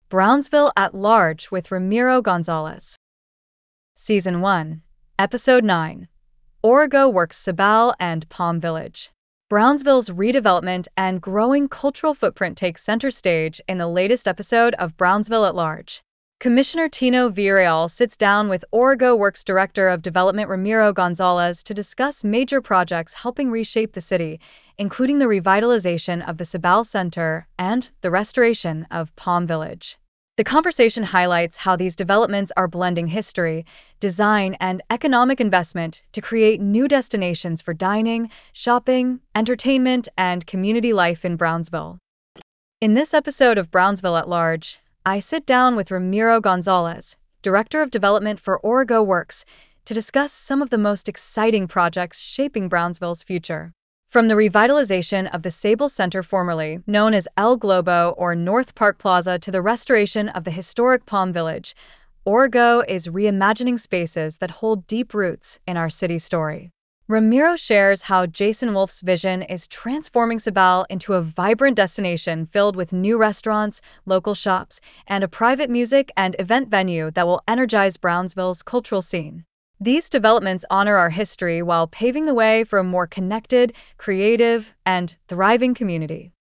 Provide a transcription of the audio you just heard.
Brownsville at Large with Ramiro Gonzalez. Season 1, Episode 9, Origo Works Cibao and Palm Village. Brownsville's redevelopment and growing cultural footprint take center stage in the latest episode of Brownsville at Large. Commissioner Tino Villarreal sits down with Origo Works Director of Development Ramiro Gonzalez to discuss major projects helping reshape the city, including the revitalization of the Cibao Center and the restoration of Palm Village. The conversation highlights how these developments are blending history, design, and economic investment to create new destinations for dining, shopping, entertainment, and community life in Brownsville. In this episode of Brownsville at Large, I sit down with Ramiro Gonzalez, Director of Development for Origo Works, to discuss some of the most exciting projects shaping Brownsville's future. From the revitalization of the Cibao Center, formerly known as El Globo or North Park Plaza, to the restoration of the historic Palm Village, Origo is reimagining spaces that hold deep roots in our city story. Ramiro shares how Jason Wolf's vision is transforming Cibao into a vibrant destination filled with new restaurants, local shops, and a private music and event venue that will energize Brownsville's cultural scene. These developments honor our history while paving the way for a more connected, creative, and thriving community.